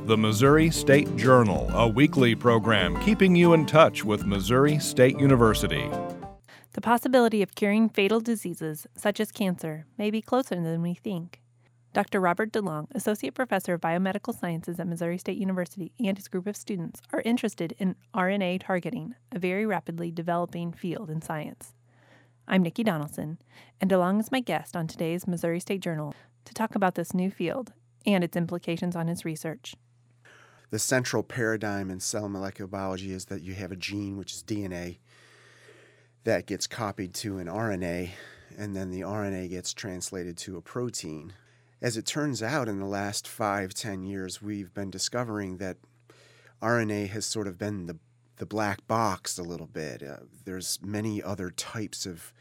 the Missouri State Journal, a weekly program keeping you in touch with Missouri State University. The possibility of curing fatal diseases, such as cancer, may be closer than we think. Dr. Robert DeLong, Associate Professor of Biomedical Sciences at Missouri State University, and his group of students are interested in RNA targeting, a very rapidly developing field in science. I'm Nikki Donaldson, and DeLong is my guest on today's Missouri State Journal to talk about this new field and its implications on his research. The central paradigm in cell molecular biology is that you have a gene, which is DNA, that gets copied to an RNA, and then the RNA gets translated to a protein. As it turns out, in the last 5-10 years, we've been discovering that RNA has sort of been the black box a little bit. There's many other types of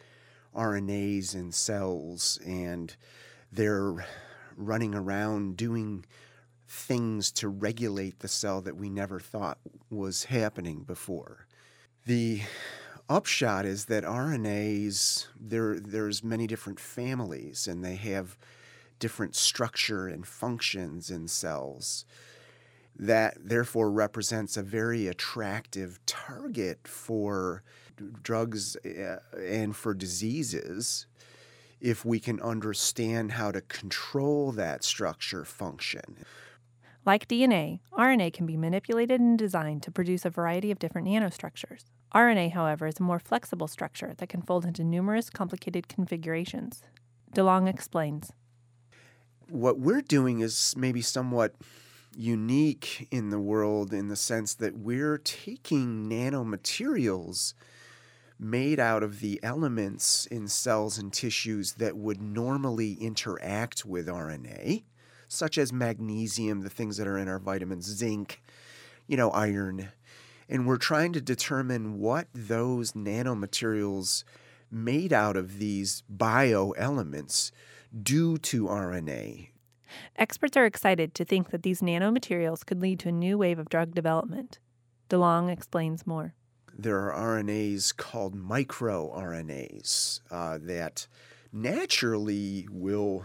RNAs in cells, and they're running around doing things to regulate the cell that we never thought was happening before. The upshot is that RNAs, there's many different families, and they have different structure and functions in cells. That therefore represents a very attractive target for drugs and for diseases if we can understand how to control that structure function. Like DNA, RNA can be manipulated and designed to produce a variety of different nanostructures. RNA, however, is a more flexible structure that can fold into numerous complicated configurations. DeLong explains. What we're doing is maybe somewhat unique in the world in the sense that we're taking nanomaterials made out of the elements in cells and tissues that would normally interact with RNA, such as magnesium, the things that are in our vitamins, zinc, iron. And we're trying to determine what those nanomaterials made out of these bioelements do to RNA. Experts are excited to think that these nanomaterials could lead to a new wave of drug development. DeLong explains more. There are RNAs called microRNAs that naturally will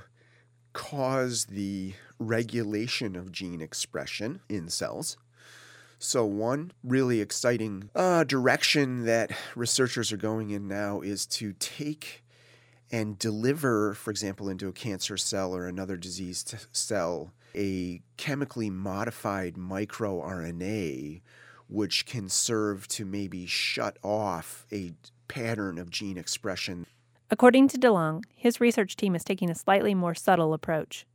cause the regulation of gene expression in cells. So one really exciting direction that researchers are going in now is to take and deliver, for example, into a cancer cell or another diseased cell, a chemically modified microRNA, which can serve to maybe shut off a pattern of gene expression. According to DeLong, his research team is taking a slightly more subtle approach.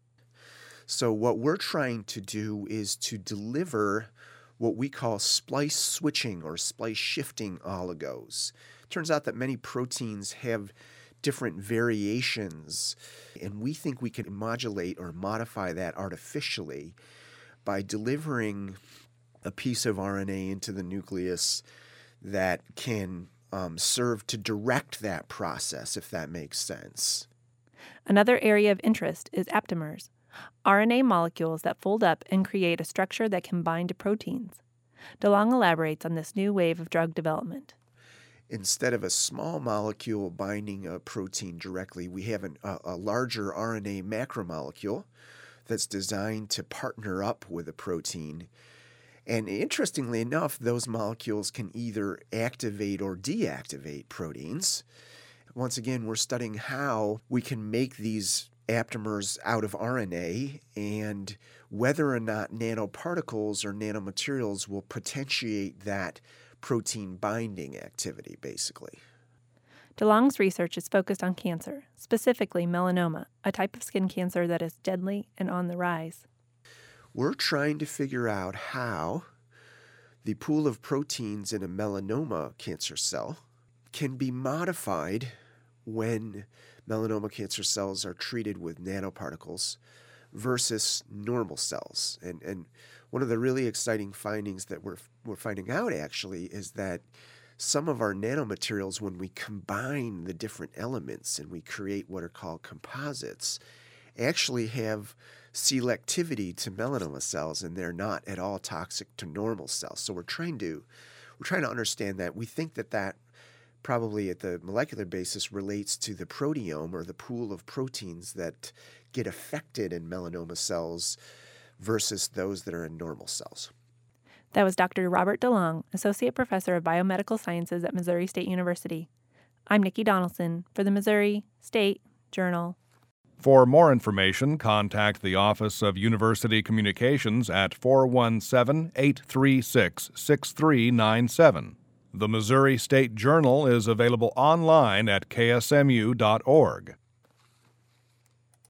So what we're trying to do is to deliver what we call splice switching or splice shifting oligos. It turns out that many proteins have different variations, and we think we can modulate or modify that artificially by delivering a piece of RNA into the nucleus that can serve to direct that process, if that makes sense. Another area of interest is aptamers, RNA molecules that fold up and create a structure that can bind to proteins. DeLong elaborates on this new wave of drug development. Instead of a small molecule binding a protein directly, we have a larger RNA macromolecule that's designed to partner up with a protein. And interestingly enough, those molecules can either activate or deactivate proteins. Once again, we're studying how we can make these aptamers out of RNA and whether or not nanoparticles or nanomaterials will potentiate that protein binding activity, basically. DeLong's research is focused on cancer, specifically melanoma, a type of skin cancer that is deadly and on the rise. We're trying to figure out how the pool of proteins in a melanoma cancer cell can be modified when melanoma cancer cells are treated with nanoparticles versus normal cells. And one of the really exciting findings that we're finding out actually is that some of our nanomaterials, when we combine the different elements and we create what are called composites, actually have selectivity to melanoma cells, and they're not at all toxic to normal cells. So we're trying to understand that. We think that probably at the molecular basis relates to the proteome or the pool of proteins that get affected in melanoma cells versus those that are in normal cells. That was Dr. Robert DeLong, Associate Professor of Biomedical Sciences at Missouri State University. I'm Nikki Donaldson for the Missouri State Journal. For more information, contact the Office of University Communications at 417-836-6397. The Missouri State Journal is available online at ksmu.org.